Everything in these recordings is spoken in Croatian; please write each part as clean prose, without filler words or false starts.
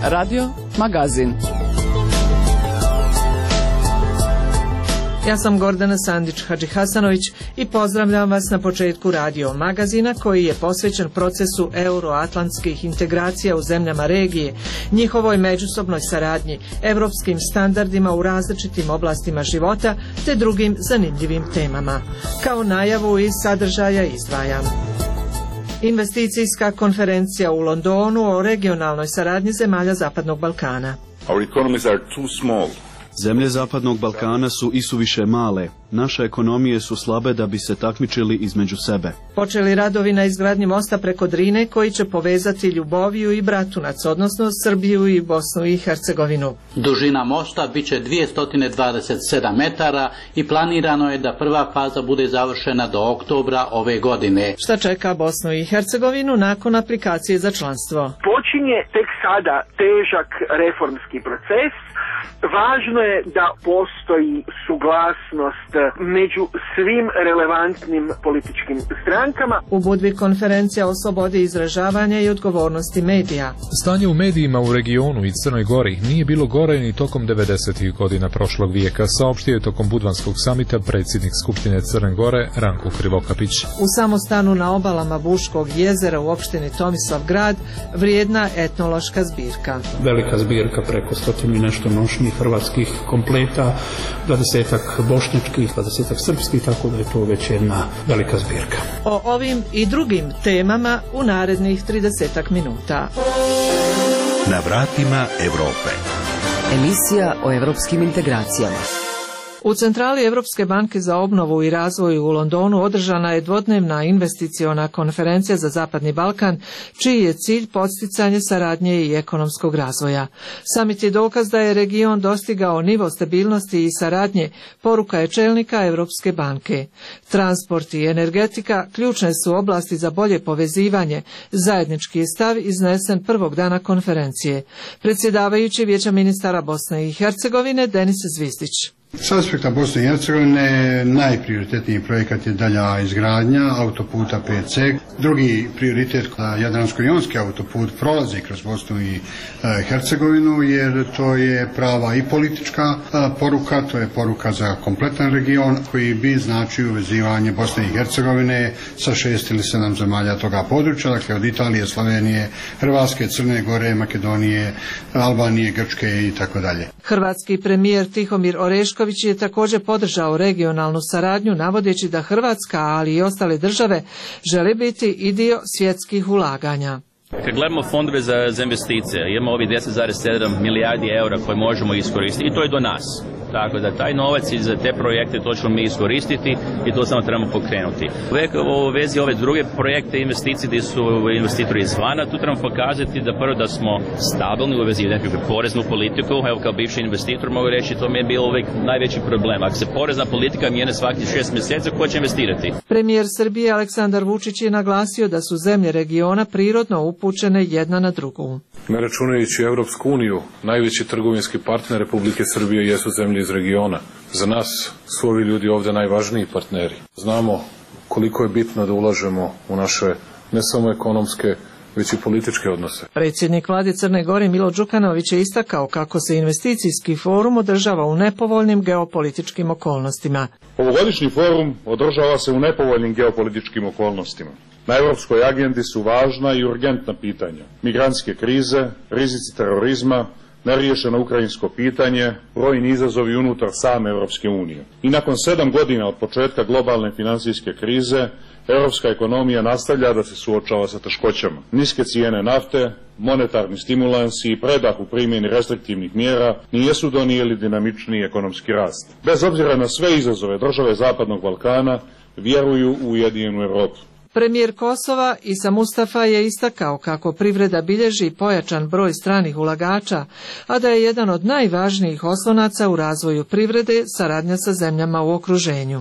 Radio Magazin. Ja sam Gordana Sandić-Hadžihasanović i pozdravljam vas na početku Radio Magazina koji je posvećen procesu euroatlantskih integracija u zemljama regije, njihovoj međusobnoj saradnji, evropskim standardima u različitim oblastima života te drugim zanimljivim temama. Kao najavu iz sadržaja izdvajam. Investicijska konferencija u Londonu o regionalnoj saradnji zemalja Zapadnog Balkana. Our economies are too small. Zemlje Zapadnog Balkana su isuviše male. Naše ekonomije su slabe da bi se takmičili između sebe. Počeli radovi na izgradnji mosta preko Drine koji će povezati Ljuboviju i Bratunac, odnosno Srbiju i Bosnu i Hercegovinu. Dužina mosta biće 227 metara i planirano je da prva faza bude završena do oktobra ove godine. Šta čeka Bosnu i Hercegovinu nakon aplikacije za članstvo? Počinje tek sada težak reformski proces. Važno je da postoji suglasnost među svim relevantnim političkim strankama. U Budvi konferencija o slobodi izražavanja i odgovornosti medija. Stanje u medijima u regionu i Crnoj Gori nije bilo gore ni tokom 90. godina prošlog vijeka, saopštio je tokom Budvanskog samita predsjednik Skupštine Crne Gore Ranko Krivokapić. U samostanu na obalama Buškog jezera u opštini Tomislavgrad vrijedna etnološka zbirka. Velika zbirka preko 100 i nešto nošnjih hrvatskih kompleta, 20-ak bošnjačkih, 20-ak srpskih, tako da je to već jedna velika zbirka. O ovim i drugim temama u narednih 30 minuta. Na vratima Evrope. Emisija o evropskim integracijama. U centrali Evropske banke za obnovu i razvoj u Londonu održana je dvodnevna investiciona konferencija za Zapadni Balkan, čiji je cilj podsticanje saradnje i ekonomskog razvoja. Samit je dokaz da je region dostigao nivo stabilnosti i saradnje, poruka je čelnika Evropske banke. Transport i energetika ključne su oblasti za bolje povezivanje, zajednički je stav iznesen prvog dana konferencije. Predsjedavajući Vijeća ministara Bosne i Hercegovine Denis Zvizdić. S aspekta Bosne i Hercegovine najprioritetniji projekat je dalja izgradnja autoputa 5C. Drugi prioritet Jadransko-jonski autoput prolazi kroz Bosnu i Hercegovinu jer to je prava i politička poruka, to je poruka za kompletan region koji bi značio uvezivanje Bosne i Hercegovine sa 6 ili 7 zemalja toga područja, dakle od Italije, Slovenije, Hrvatske, Crne Gore, Makedonije, Albanije, Grčke i tako dalje. Hrvatski premijer Tihomir Orešković je također podržao regionalnu saradnju navodeći da Hrvatska, ali i ostale države žele biti i dio svjetskih ulaganja. Kad gledamo fondove za investicije, imamo ovih 10,7 milijardi eura koje možemo iskoristiti i to je do nas. Tako da taj novac i za te projekte to ćemo mi iskoristiti i to samo trebamo pokrenuti. Uvijek u vezi ove druge projekte investicije gdje su investitori izvana, tu trebamo pokazati da prvo da smo stabilni u vezi nekakvu poreznu politiku. Evo kao bivši investitor mogu reći to mi je bilo uvijek najveći problem. Ako se porezna politika mijenja svakih 6 mjeseci, ko će investirati? Premijer Srbije Aleksandar Vučić je naglasio da su zemlje regiona prirodno upućene jedna na drugu. Ne računajući Europsku uniju, najveći trgovinski partner Republike Srbije jesu zemlje iz regiona. Za nas su ovi ljudi ovdje najvažniji partneri. Znamo koliko je bitno da ulažemo u naše ne samo ekonomske, već i političke odnose. Predsjednik vlade Crne Gore Milo Đukanović je istakao kako se investicijski forum održava u nepovoljnim geopolitičkim okolnostima. Ovogodišnji forum održava se u nepovoljnim geopolitičkim okolnostima. Na europskoj agendi su važna i urgentna pitanja. Migrantske krize, rizici terorizma, neriješeno ukrajinsko pitanje, brojni izazovi unutar same Europske unije. I nakon 7 godina od početka globalne financijske krize, europska ekonomija nastavlja da se suočava sa teškoćama. Niske cijene nafte, monetarni stimulansi i predah u primjeni restriktivnih mjera nisu donijeli dinamičniji ekonomski rast. Bez obzira na sve izazove države Zapadnog Balkana vjeruju u ujedinjenu Europu. Premijer Kosova Isa Mustafa je istakao kako privreda bilježi pojačan broj stranih ulagača, a da je jedan od najvažnijih oslonaca u razvoju privrede saradnja sa zemljama u okruženju.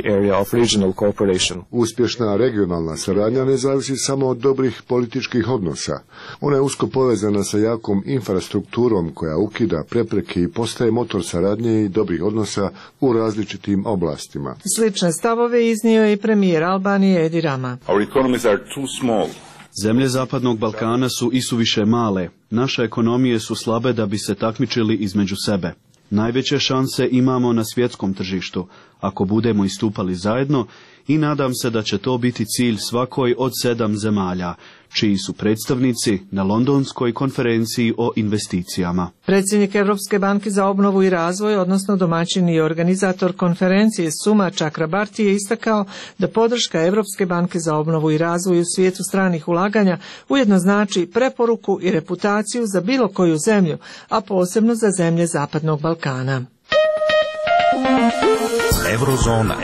Uspješna regionalna saradnja ne zavisi samo od dobrih političkih odnosa. Ona je usko povezana sa jakom infrastrukturom koja ukida prepreke i postaje motor saradnje i dobrih odnosa u različitim oblastima. Slične stavove iznio je i premijer Albanije Edi Rama. Our economies are too small. Zemlje Zapadnog Balkana su isuviše male, naše ekonomije su slabe da bi se takmičili između sebe. Najveće šanse imamo na svjetskom tržištu, ako budemo istupali zajedno, i nadam se da će to biti cilj svakoj od 7 zemalja, čiji su predstavnici na Londonskoj konferenciji o investicijama. Predsjednik Europske banke za obnovu i razvoj, odnosno domaćin i organizator konferencije Suma Chakrabarti je istakao da podrška Europske banke za obnovu i razvoj u svijetu stranih ulaganja ujedno znači preporuku i reputaciju za bilo koju zemlju, a posebno za zemlje Zapadnog Balkana. Eurozona.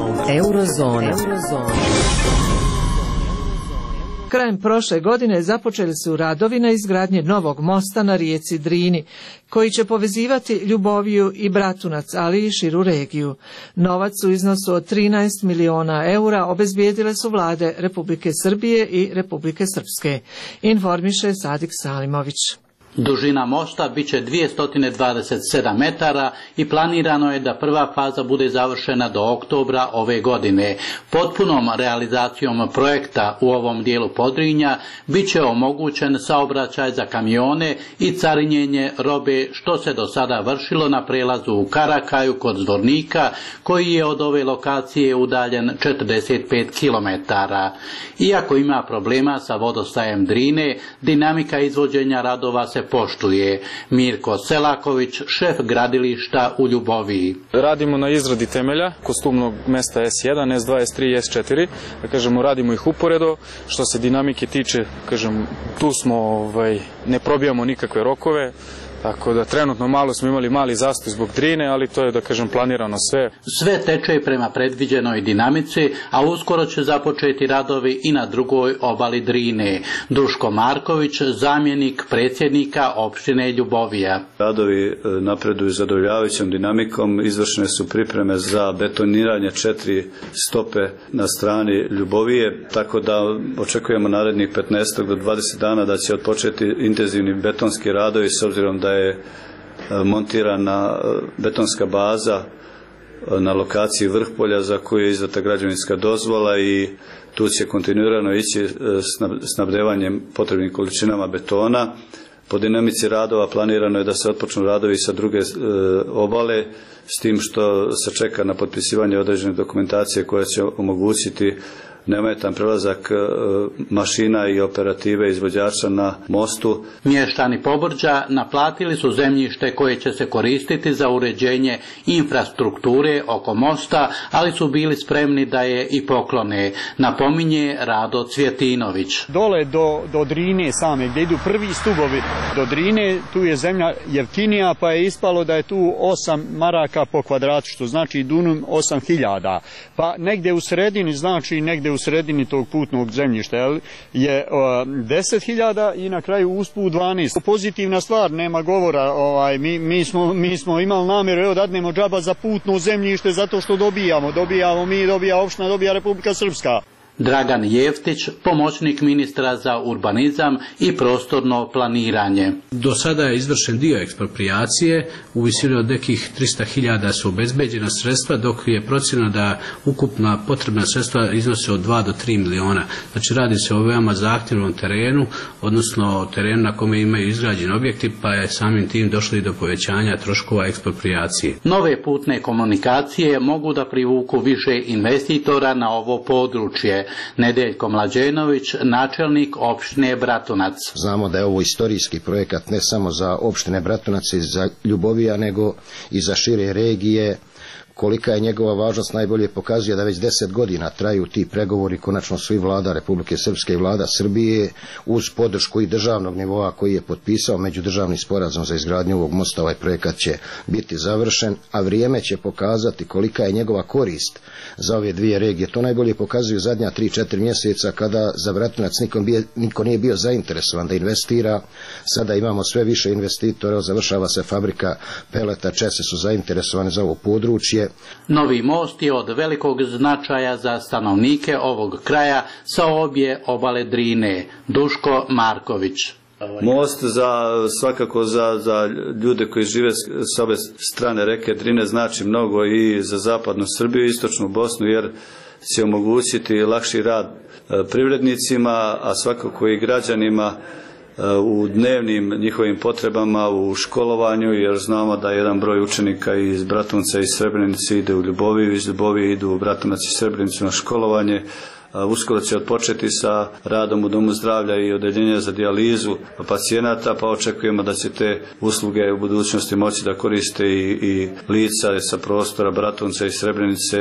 Krajem prošle godine započeli su radovi na izgradnji novog mosta na rijeci Drini, koji će povezivati Ljuboviju i Bratunac, ali i širu regiju. Novac u iznosu od 13 miliona eura obezbijedile su vlade Republike Srbije i Republike Srpske, informiše Sadik Salimović. Dužina mosta bit će 227 metara i planirano je da prva faza bude završena do oktobra ove godine. Potpunom realizacijom projekta u ovom dijelu Podrinja bit će omogućen saobraćaj za kamione i carinjenje robe, što se do sada vršilo na prelazu u Karakaju kod Zvornika, koji je od ove lokacije udaljen 45 km. Iako ima problema sa vodostajem Drine, dinamika izvođenja radova se poštuje. Mirko Selaković, šef gradilišta u Ljuboviji. Radimo na izradi temelja kostumnog mesta S1, S2, S3 i S4. Da kažemo, radimo ih uporedo. Što se dinamike tiče, kažem, tu smo, ne probijamo nikakve rokove. Tako da trenutno malo smo imali mali zastoj zbog Drine, ali to je, da kažem, planirano sve. Sve teče prema predviđenoj dinamici, a uskoro će započeti radovi i na drugoj obali Drine. Duško Marković, zamjenik predsjednika opštine Ljubovija. Radovi napreduju zadovoljavajućom dinamikom, izvršene su pripreme za betoniranje 4 stope na strani Ljubovije, tako da očekujemo narednih 15 do 20 dana da će odpočeti intenzivni betonski radovi, s obzirom da je montirana betonska baza na lokaciji Vrhpolja za koju je izdata građevinska dozvola i tu će kontinuirano ići snabdevanjem potrebnim količinama betona. Po dinamici radova planirano je da se otpočnu radovi sa druge obale, s tim što se čeka na potpisivanje određene dokumentacije koja će omogućiti neometan prelazak mašina i operative izvođača na mostu. Mještani Pobrđa naplatili su zemljište koje će se koristiti za uređenje infrastrukture oko mosta, ali su bili spremni da je i poklone, napominje Rado Cvjetinović. Dole do Drine same, gdje idu prvi stubovi do Drine, tu je zemlja jeftinija, pa je ispalo da je tu 8 maraka po kvadratu, što znači dunum 8.000. Pa negdje u sredini, znači negdje u sredini tog putnog zemljišta je 10.000 i na kraju usput 12. Pozitivna stvar, nema govora, mi smo imali namjeru, dadnemo džaba za putno zemljište zato što dobijamo mi, dobija opština, dobija Republika Srpska. Dragan Jeftić, pomoćnik ministra za urbanizam i prostorno planiranje. Do sada je izvršen dio eksproprijacije, u visini od nekih 300.000 su obezbeđena sredstva, dok je procjena da ukupna potrebna sredstva iznose od 2 do 3 miliona. Znači radi se o veoma zahtjevnom terenu, odnosno terenu na kome imaju izgrađeni objekti, pa je samim tim došlo i do povećanja troškova eksproprijacije. Nove putne komunikacije mogu da privuku više investitora na ovo područje. Nedeljko Mlađenović, načelnik opštine Bratunac. Znamo da je ovo istorijski projekat ne samo za opštine Bratunac i za Ljubovija, nego i za šire regije. Kolika je njegova važnost najbolje pokazuje da već 10 godina traju ti pregovori, konačno su i vlada Republike Srpske i vlada Srbije uz podršku i državnog nivoa koji je potpisao međudržavni sporazum za izgradnju ovog mosta. Ovaj projekat će biti završen, a vrijeme će pokazati kolika je njegova korist za ove dvije regije. To najbolje pokazuju zadnja 3-4 mjeseca kada za Bratunac niko nije bio zainteresovan da investira. Sada imamo sve više investitora, završava se fabrika peleta, Česi su zainteresovani za ovo područje. Novi most je od velikog značaja za stanovnike ovog kraja sa obje obale Drine. Duško Marković. Most svakako za ljude koji žive s obe strane reke Drine znači mnogo i za zapadnu Srbiju i istočnu Bosnu, jer će omogućiti lakši rad privrednicima, a svakako i građanima u dnevnim njihovim potrebama u školovanju, jer znamo da jedan broj učenika iz Bratunca i Srebrenice ide u Ljuboviju, iz Ljubovije idu u Bratunac i Srebrenicu na školovanje. Uskoro će odpočeti sa radom u Domu zdravlja i odeljenja za dijalizu pacijenata, pa očekujemo da će te usluge u budućnosti moći da koriste i lica sa prostora Bratunca i Srebrenice.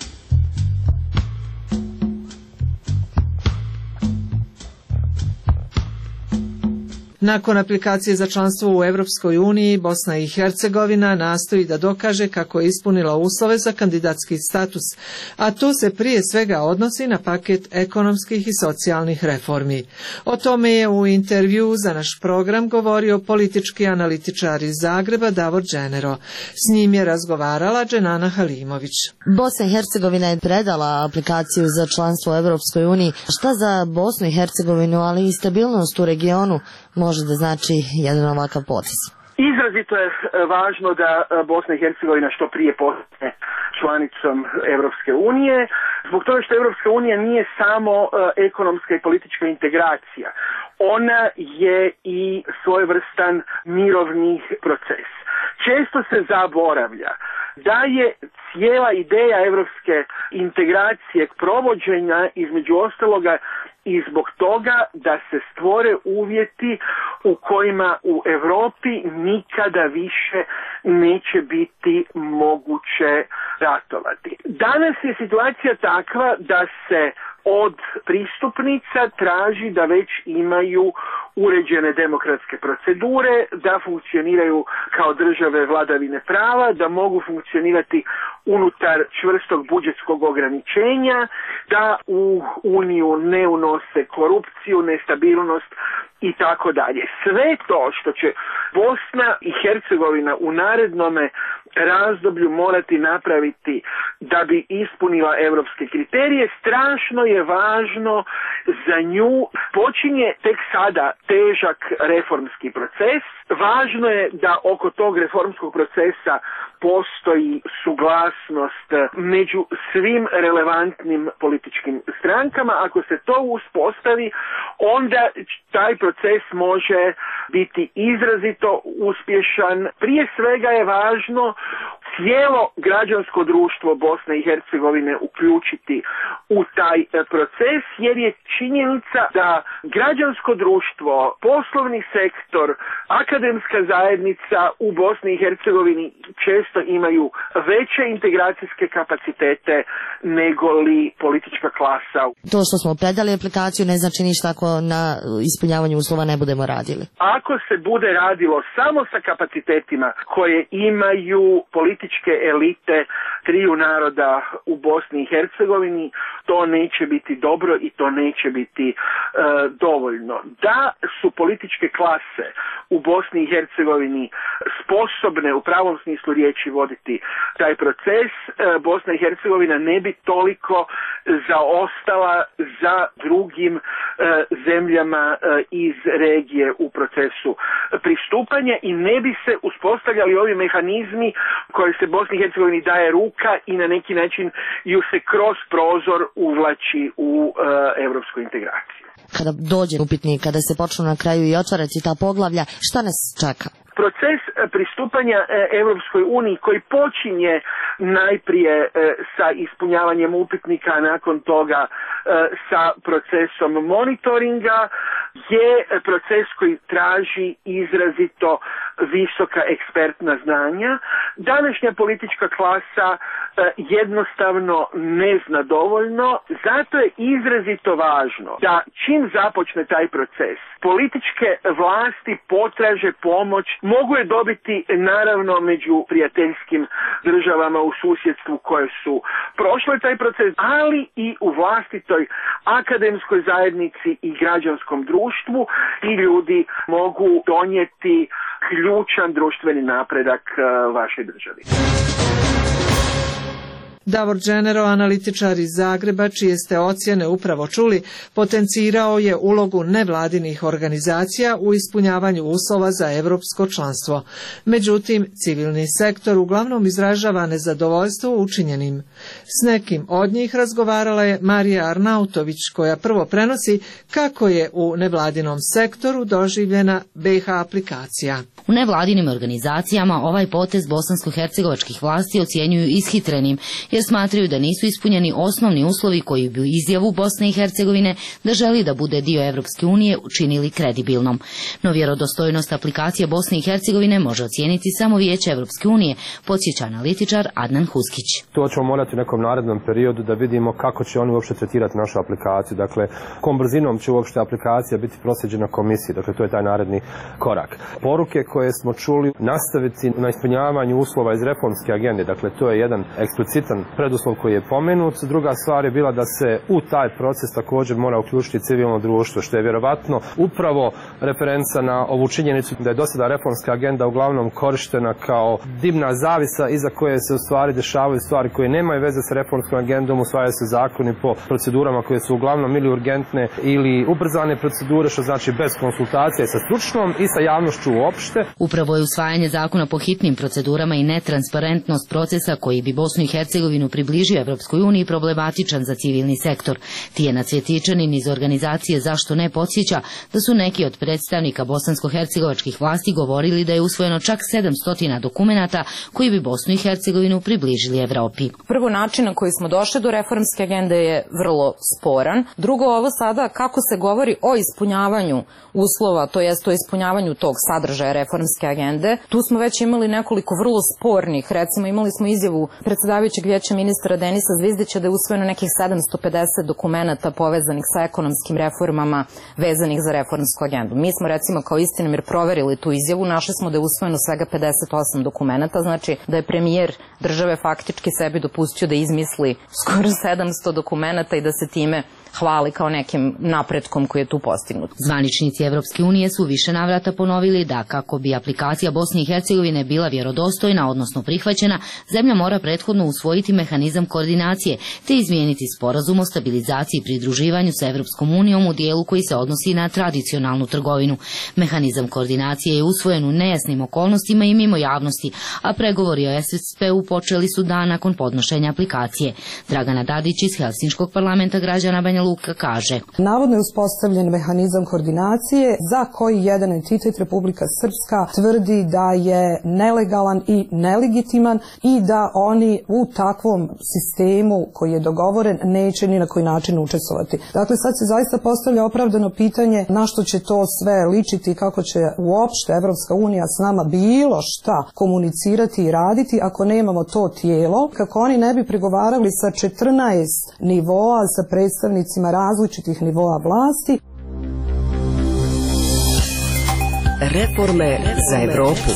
Nakon aplikacije za članstvo u Europskoj uniji, Bosna i Hercegovina nastoji da dokaže kako je ispunila uslove za kandidatski status, a to se prije svega odnosi na paket ekonomskih i socijalnih reformi. O tome je u intervju za naš program govorio politički analitičar iz Zagreba Davor Dženero. S njim je razgovarala Dženana Halimović. Bosna i Hercegovina je predala aplikaciju za članstvo u Europskoj uniji. Šta za Bosnu i Hercegovinu, ali i stabilnost u regionu može da znači jedan ovakav potez? Izrazito je važno da Bosna i Hercegovina što prije postane članicom Europske unije, zbog toga što Europska unija nije samo ekonomska i politička integracija. Ona je i svojevrstan mirovni proces. Često se zaboravlja da je cijela ideja europske integracije provođenja između ostaloga i zbog toga da se stvore uvjeti u kojima u Europi nikada više neće biti moguće ratovati. Danas je situacija takva da se od pristupnica traži da već imaju uređene demokratske procedure, da funkcioniraju kao države vladavine prava, da mogu funkcionirati unutar čvrstog budžetskog ograničenja, da u Uniju ne unose korupciju, nestabilnost i tako dalje. Sve to što će Bosna i Hercegovina u narednome razdoblju morati napraviti da bi ispunila europske kriterije, strašno je važno za nju. Počinje tek sada težak reformski proces. Važno je da oko tog reformskog procesa postoji suglasnost među svim relevantnim političkim strankama. Ako se to uspostavi, onda taj proces može biti izrazito uspješan. Prije svega je važno cijelo građansko društvo Bosne i Hercegovine uključiti u taj proces, jer je činjenica da građansko društvo, poslovni sektor, akademska zajednica u Bosni i Hercegovini često imaju veće integracijske kapacitete nego li politička klasa. To što smo predali aplikaciju ne znači ništa ako na ispunjavanju uslova ne budemo radili. Ako se bude radilo samo sa kapacitetima koje imaju političke elite triju naroda u Bosni i Hercegovini, to neće biti dobro i to neće biti dovoljno. Da su političke klase u Bosni i Hercegovini sposobne u pravom smislu riječi voditi taj proces, Bosna i Hercegovina ne bi toliko zaostala za drugim zemljama iz regije u procesu pristupanja i ne bi se uspostavljali ovi mehanizmi koje se Bosni i Hercegovini daje ruka i na neki način ju se kroz prozor uvlači u europsku integraciju. Kada dođe upitnik, kada se počnu na kraju i otvarati ta poglavlja, šta nas čeka? Proces pristupanja Europskoj uniji koji počinje najprije sa ispunjavanjem upitnika, a nakon toga sa procesom monitoringa je proces koji traži izrazito visoka ekspertna znanja. Današnja politička klasa jednostavno ne zna dovoljno, zato je izrazito važno da čim započne taj proces, političke vlasti potraže pomoć, mogu je dobiti naravno među prijateljskim državama u susjedstvu koje su prošle taj proces, ali i u vlastitoj akademskoj zajednici i građanskom društvu i ljudi mogu donijeti ključan društveni napredak vašoj državi. Davor Dženero, analitičar iz Zagreba, čije ste ocjene upravo čuli, potencirao je ulogu nevladinih organizacija u ispunjavanju uslova za europsko članstvo. Međutim, civilni sektor uglavnom izražava nezadovoljstvo učinjenim. S nekim od njih razgovarala je Marija Arnautović, koja prvo prenosi kako je u nevladinom sektoru doživljena BiH aplikacija. U nevladinim organizacijama ovaj potez bosansko-hercegovačkih vlasti ocjenjuju ishitrenim, jer smatraju da nisu ispunjeni osnovni uslovi koji bi izjavu Bosne i Hercegovine da želi da bude dio Evropske unije učinili kredibilnom. No vjerodostojnost aplikacije Bosne i Hercegovine može ocijeniti samo Vijeće Evropske unije, podsjeća analitičar Adnan Huskić. To ćemo morati u nekom narednom periodu da vidimo kako će oni uopšte tretirati našu aplikaciju. Dakle, kom brzinom će uopšte aplikacija biti proslijeđena komisiji. Dakle, to je taj naredni korak. Poruke koje smo čuli nastaviti na ispunjavanju uslova iz reformske agende. Dakle, to je jedan eksplicitan preduslov koji je pomenut. Druga stvar je bila da se u taj proces također mora uključiti civilno društvo, što je vjerovatno upravo referenca na ovu činjenicu da je do sada reformska agenda uglavnom korištena kao dimna zavisa iza koje se u stvari dešavaju stvari koje nemaju veze sa reformskom agendom, usvajaju se zakoni po procedurama koje su uglavnom ili urgentne ili ubrzane procedure, što znači bez konsultacije sa stručnom i sa javnošću uopšte. Upravo je usvajanje zakona po hitnim procedurama i netransparentnost procesa koji bi Bosnu i Hercegovinu približio Evropskoj uniji problematičan za civilni sektor. Tijena Cvjetičanin iz organizacije Zašto ne podsjeća da su neki od predstavnika bosansko-hercegovačkih vlasti govorili da je usvojeno čak 700 dokumenata koji bi Bosnu i Hercegovinu približili Evropi. Prvo, način na koji smo došli do reformske agende je vrlo sporan. Drugo, ovo sada kako se govori o ispunjavanju uslova, to jest o ispunjavanju tog sadržaja reformske agende. Tu smo već imali nekoliko vrlo spornih, recimo imali smo izjavu predsjedavajućeg vijeća ministra Denisa Zvizdića da je usvojeno nekih 750 dokumenata povezanih sa ekonomskim reformama vezanih za reformsku agendu. Mi smo recimo kao Istinimir proverili tu izjavu, našli smo da je usvojeno svega 58 dokumenata, znači da je premijer države faktički sebi dopustio da izmisli skoro 700 dokumenata i da se time hvali kao nekim napretkom koji je tu postignut. Zvaničnici Evropske unije su više navrata ponovili da kako bi aplikacija Bosne i Hercegovine bila vjerodostojna, odnosno prihvaćena, zemlja mora prethodno usvojiti mehanizam koordinacije te izmijeniti sporazum o stabilizaciji i pridruživanju sa Evropskom unijom u dijelu koji se odnosi na tradicionalnu trgovinu. Mehanizam koordinacije je usvojen u nejasnim okolnostima i mimo javnosti, a pregovori o SSP-u počeli su dan nakon podnošenja aplikacije. Dragana Dadić iz Helsinškog parlamenta građana Banja Luka kaže: Navodno je uspostavljen mehanizam koordinacije za koji jedan entitet Republika Srpska tvrdi da je nelegalan i nelegitiman i da oni u takvom sistemu koji je dogovoren neće ni na koji način učestvovati. Dakle, sad se zaista postavlja opravdano pitanje na što će to sve ličiti i kako će uopšte Evropska unija s nama bilo šta komunicirati i raditi ako nemamo to tijelo, kako oni ne bi pregovarali sa 14 nivoa, sa predstavnicima različitih nivoa vlasti. Reforme za Evropu.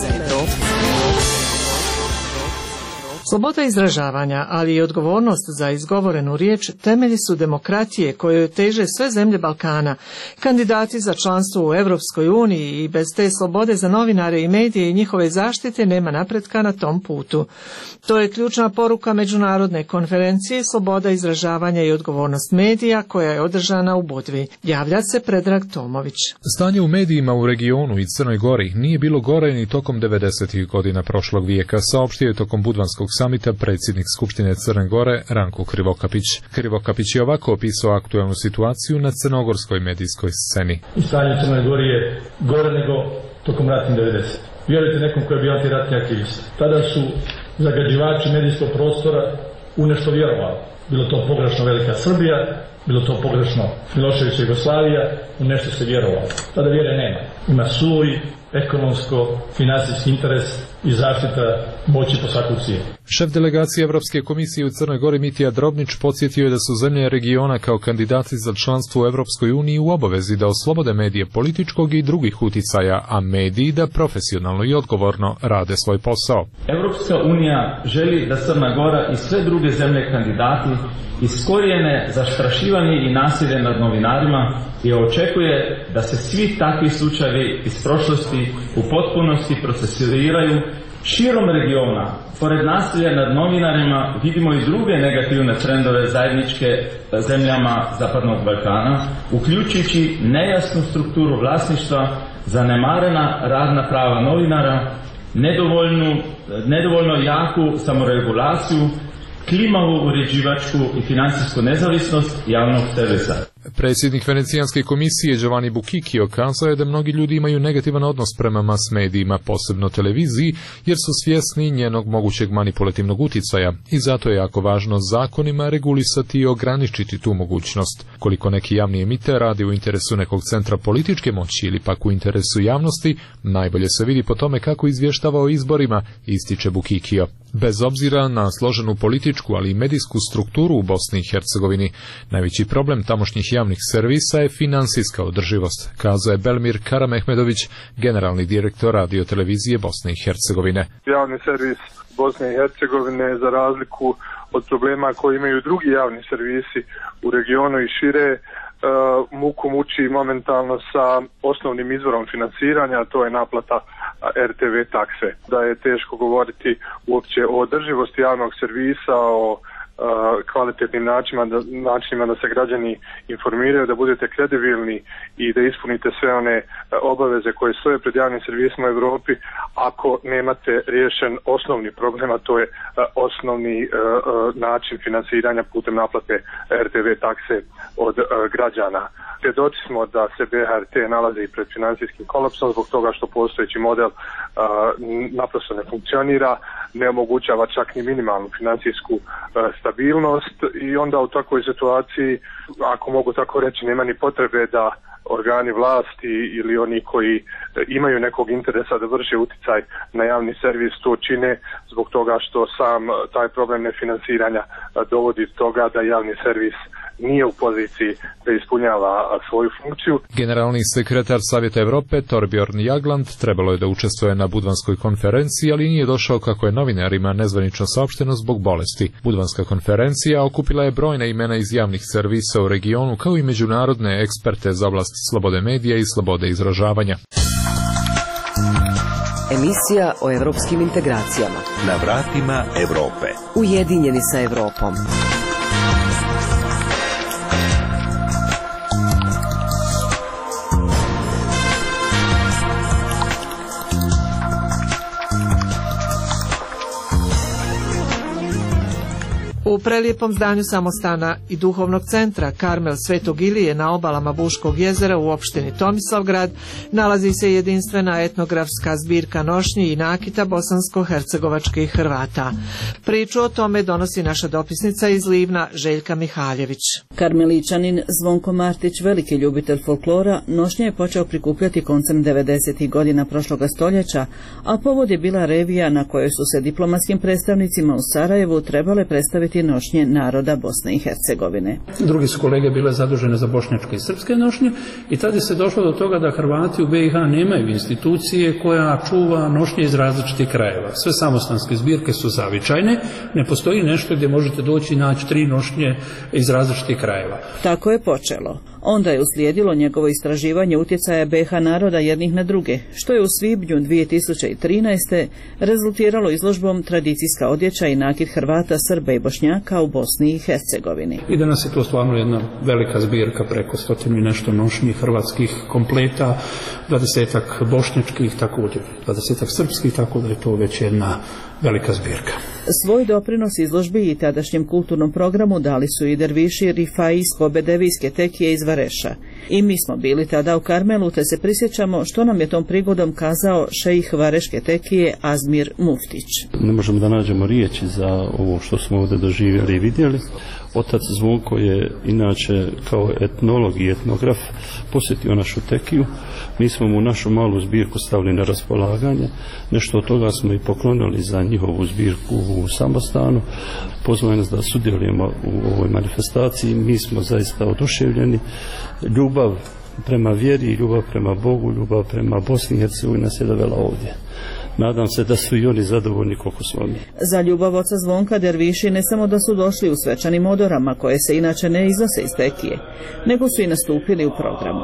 Sloboda izražavanja, ali i odgovornost za izgovorenu riječ temelji su demokratije kojoj teže sve zemlje Balkana. Kandidati za članstvo u Evropskoj uniji i bez te slobode za novinare i medije i njihove zaštite nema napretka na tom putu. To je ključna poruka međunarodne konferencije Sloboda izražavanja i odgovornost medija koja je održana u Budvi. Javlja se Predrag Tomović. Stanje u medijima u regionu i Crnoj Gori nije bilo gore ni tokom 90. godina prošlog vijeka, saopštio je tokom Budvanskog samita predsjednik Skupštine Crne Gore Ranko Krivokapić. Krivokapić je ovako opisao aktualnu situaciju na crnogorskoj medijskoj sceni. Stanje u Crnoj Gori je gore nego tokom ratnih 90. Vjerujte nekom koji je bio antiratni aktivist. Tada su zagađivači medijskog prostora u nešto vjerovali. Bilo to pogrešno Velika Srbija, bilo to pogrešno Miloševića Jugoslavija, u nešto se vjerovalo. Tada vjere nema. Ima suvi, ekonomsko-financijski interes i zaštita moći po svaku cijenu. Šef delegacije Evropske komisije u Crnoj Gori Mitija Drobnić podsjetio je da su zemlje regiona kao kandidati za članstvo u Evropskoj uniji u obavezi da oslobode medije političkog i drugih uticaja, a mediji da profesionalno i odgovorno rade svoj posao. Evropska unija želi da Crna Gora i sve druge zemlje kandidati iskorijene zastrašivanje i nasilje nad novinarima i očekuje da se svi takvi slučajevi iz prošlosti u potpunosti procesuiraju Širom regiona, pored nasilja nad novinarima, vidimo i druge negativne trendove zajedničke zemljama Zapadnog Balkana, uključujući nejasnu strukturu vlasništva, zanemarena radna prava novinara, nedovoljno jaku samoregulaciju, klimavu uređivačku i financijsku nezavisnost javnog servisa. Predsjednik Venecijanske komisije Giovanni Buchicchio kazao je da mnogi ljudi imaju negativan odnos prema mas medijima, posebno televiziji, jer su svjesni njenog mogućeg manipulativnog uticaja i zato je jako važno zakonima regulisati i ograničiti tu mogućnost. Koliko neki javni emiter radi u interesu nekog centra političke moći ili pak u interesu javnosti, najbolje se vidi po tome kako izvještava o izborima, ističe Buchicchio. Bez obzira na složenu političku, ali i medijsku strukturu u Bosni i Hercegovini, najveći problem tamošnjih javnih servisa je financijska održivost, kazao je Belmir Karamehmedović, generalni direktor radiotelevizije Bosne i Hercegovine. Javni servis Bosne i Hercegovine, za razliku od problema koje imaju drugi javni servisi u regionu i šire, muku muči momentalno sa osnovnim izvorom finansiranja, a to je naplata RTV takse. Da je teško govoriti uopće o održivosti javnog servisa, o kvalitetnim načinima da se građani informiraju, da budete kredibilni i da ispunite sve one obaveze koje stoje pred javnim servisima u Europi, ako nemate riješen osnovni problem, a to je osnovni način finansiranja putem naplate RTV takse od građana. Svjedoci smo da se BHRT nalazi pred financijskim kolapsom zbog toga što postojeći model naprosto ne funkcionira, ne omogućava čak ni minimalnu financijsku stabilnost i onda u takvoj situaciji, ako mogu tako reći, nema ni potrebe da organi vlasti ili oni koji imaju nekog interesa da vrše uticaj na javni servis to čine zbog toga što sam taj problem nefinansiranja dovodi do toga da javni servis nije u poziciji da ispunjava svoju funkciju. Generalni sekretar Savjeta Europe Torbjorn Jagland trebalo je da učestvuje na Budvanskoj konferenciji, ali nije došao kako je novinarima nezvanično saopšteno zbog bolesti. Budvanska konferencija okupila je brojne imena iz javnih servisa u regionu, kao i međunarodne eksperte za oblast slobode medija i slobode izražavanja. Emisija o evropskim integracijama. Na vratima Evrope. Ujedinjeni sa Evropom. U prelijepom zdanju samostana i duhovnog centra Karmel Svetog Ilije na obalama Buškog jezera u opštini Tomislavgrad nalazi se jedinstvena etnografska zbirka nošnji i nakita bosansko-hercegovačkih Hrvata. Priču o tome donosi naša dopisnica iz Livna Željka Mihaljević. Karmeličanin Zvonko Martić, veliki ljubitelj folklora, nošnje je počeo prikupljati koncem 90. godina prošloga stoljeća, a povod je bila revija na kojoj su se diplomatskim predstavnicima u Sarajevu trebale predstaviti nošnje naroda Bosne i Hercegovine. Drugi su kolege bile zadužene za bošnjačke i srpske nošnje i tada se došlo do toga da Hrvati u BiH nemaju institucije koja čuva nošnje iz različitih krajeva. Sve samostanske zbirke su zavičajne, ne postoji nešto gdje možete doći i naći 3 nošnje iz različitih krajeva. Tako je počelo. Onda je uslijedilo njegovo istraživanje utjecaja BiH naroda jednih na druge, što je u svibnju 2013. rezultiralo izložbom Tradicijska odjeća i nakit Hrvata, Srba i Bošnjaka u Bosni i Hercegovini. I danas je to stvarno jedna velika zbirka, preko 100 i nešto nošnji hrvatskih kompleta, 20-ak bošnjačkih, također 20-ak srpskih, tako da je to već jedna velika zbirka. Svoj doprinos izložbi i tadašnjem kulturnom programu dali su i derviši Rifai iz Pobedevijske tekije iz Vareša. I mi smo bili tada u Karmelu, te se prisjećamo što nam je tom prigodom kazao šejih Vareške tekije Azmir Muftić. Ne možemo da nađemo riječi za ovo što smo ovdje doživjeli i vidjeli. Otac Zvonko je inače kao etnolog i etnograf posjetio našu tekiju. Mi smo mu našu malu zbirku stavili na raspolaganje. Nešto od toga smo i poklonili za njihovu zbirku u samostanu. Pozvali nas da sudjelujemo u ovoj manifestaciji. Mi smo zaista oduševljeni. Ljubav prema vjeri, ljubav prema Bogu, ljubav prema Bosni i Hercegovini nas je dovela ovdje. Nadam se da su i oni zadovoljni koliko smo mi. Za ljubav oca Zvonka derviši ne samo da su došli u svečanim odorama koje se inače ne iznose iz tekije, nego su i nastupili u programu.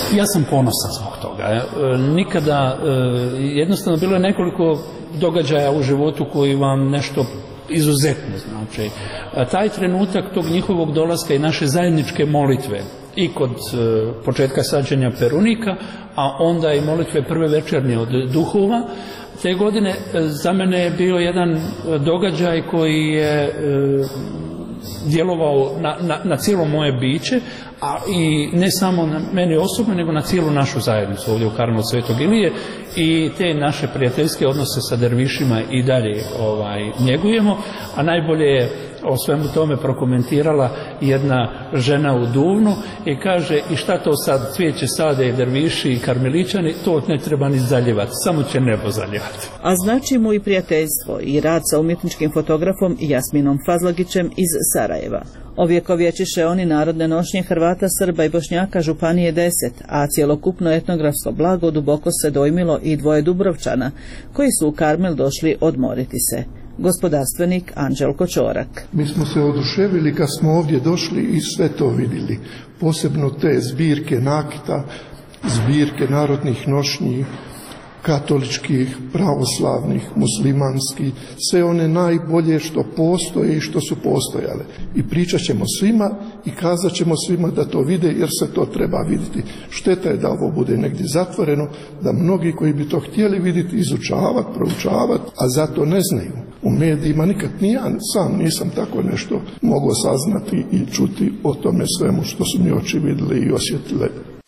Ja sam ponosan zbog toga. Nikada, jednostavno bilo je nekoliko događaja u životu koji vam nešto izuzetno znači. Taj trenutak tog njihovog dolaska i naše zajedničke molitve i kod početka sađenja perunika, a onda i molitve prve večernje od duhova, te godine za mene je bio jedan događaj koji je djelovao na cijelo moje biće, a i ne samo na meni osobno, nego na cijelu našu zajednicu ovdje u Karmelu Svetog Ilije, i te naše prijateljske odnose sa dervišima i dalje njegujemo, a najbolje je o svemu tome prokomentirala jedna žena u Duvnu i kaže: i šta to sad, cvijeće sade i derviši i karmeličani, to ne treba ni zaljevati, samo će nebo zaljevati. A znači mu i prijateljstvo i rad sa umjetničkim fotografom Jasminom Fazlagićem iz Sarajeva. Ovjekovječiše oni narodne nošnje Hrvata, Srba i Bošnjaka Županije 10, a cjelokupno etnografsko blago duboko se dojmilo i dvoje Dubrovčana, koji su u Karmel došli odmoriti se. Gospodarstvenik Anđelko Čorak. Mi smo se oduševili kad smo ovdje došli i sve to vidjeli. Posebno te zbirke nakita, zbirke narodnih nošnji, katoličkih, pravoslavnih, muslimanskih, sve one najbolje što postoje i što su postojale. I pričat ćemo svima i kazat ćemo svima da to vide, jer se to treba vidjeti. Šteta je da ovo bude negdje zatvoreno, da mnogi koji bi to htjeli vidjeti, izučavati, proučavati, a zato ne znaju. U medijima nikad ni ja sam nisam tako nešto mogao saznati i čuti o tome svemu što su mi oči vidjeli i osjetile.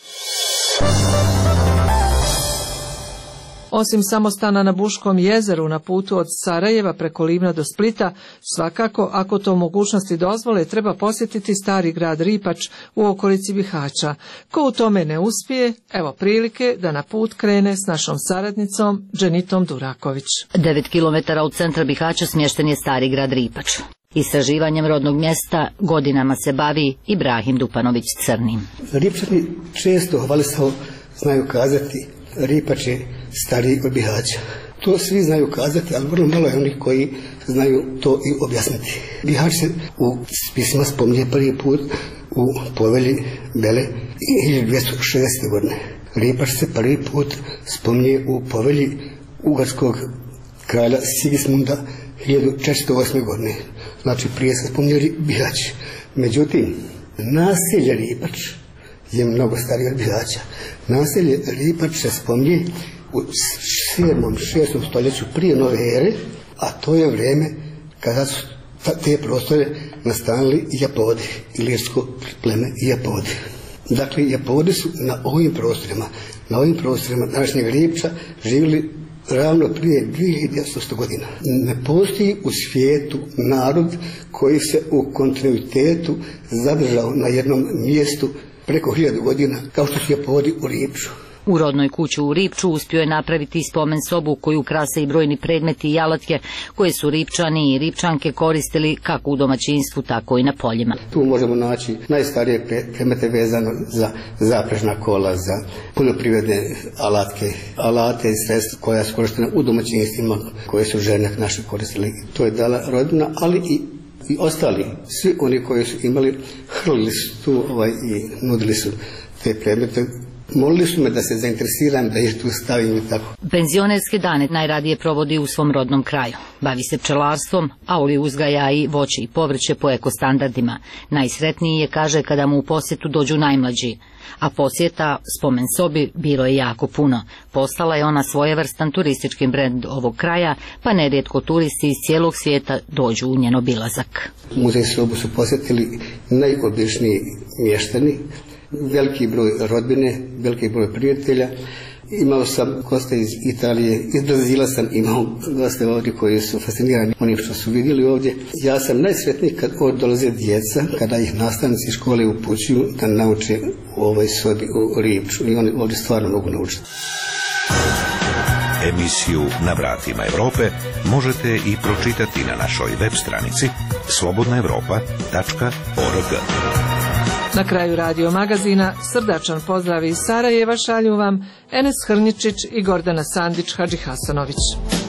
Osim samostana na Buškom jezeru na putu od Sarajeva preko Livna do Splita, svakako, ako to mogućnosti dozvole, treba posjetiti stari grad Ripač u okolici Bihaća. Ko u tome ne uspije, evo prilike da na put krene s našom saradnicom Dženitom Duraković. 9 km od centra Bihaća smješten je stari grad Ripač. Istraživanjem rodnog mjesta godinama se bavi Ibrahim Dupanović Crni. Ripčani često hvalisao znaju kazati: Ripač je stariji od Bihaća. To svi znaju kazati, ali vrlo malo je onih koji znaju to i objasniti. Bihać se u spisima spominje prvi put u povelji Bele 1260. godine. Ripač se prvi put spominje u povelji ugarskog kralja Sigismunda 1408. godine. Znači prije se spominjali Bihać. Međutim, naselje Ripač je mnogo starije od Bihaća. Naselje Ripač se spominje u 7. 6. stoljeću prije nove ere, a to je vrijeme kada su te prostore nastanili Japodi, ilirsko pleme Japodi. Dakle, Japodi su na ovim prostorima današnjeg Ripča živjeli ravno prije 2800 godina. Ne postoji u svijetu narod koji se u kontinuitetu zadržao na jednom mjestu preko 1000 godina, kao što su Japodi u Ripču. U rodnoj kući u Ripču uspio je napraviti spomen sobu koju krase i brojni predmeti i alatke koje su Ripčani i Ripčanke koristili kako u domaćinstvu, tako i na poljima. Tu možemo naći najstarije predmete vezano za zaprežna kola, za poljoprivredne alate i sredstva koja su korištena u domaćinstvima koje su žene naše koristili. To je dala rodbina, ali i ostali, svi oni koji su imali, hrlili su tu i nudili su te predmete. Molili su me da se zainteresiram, da ih tu stavim i tako. Penzionerske dane najradije provodi u svom rodnom kraju. Bavi se pčelarstvom, a uli uzgaja i voće i povrće po ekostandardima. Najsretniji je, kaže, kada mu u posjetu dođu najmlađi. A posjeta spomen sobi bilo je jako puno. Postala je ona svojevrstan turistički brend ovog kraja, pa nerijetko turisti iz cijelog svijeta dođu u njen obilazak. Muzej sobu su posjetili najobičniji mještani, veliki broj rodbine, veliki broj prijatelja. Imao sam goste iz Italije, iz Brazila sam imao goste ovdje koji su fascinirani onim što su vidjeli ovdje. Ja sam najsretniji kad ovdje dolaze djeca, kada ih nastavnici škole upućuju da nauče u ovoj sobi u Ripču i oni ovdje stvarno mogu naučiti. Emisiju Na vratima Europe možete i pročitati na našoj web stranici slobodnaevropa.org. Na kraju radio magazina srdačan pozdrav iz Sarajeva šalju vam Enes Hrničić i Gordana Sandić Hadžihasanović.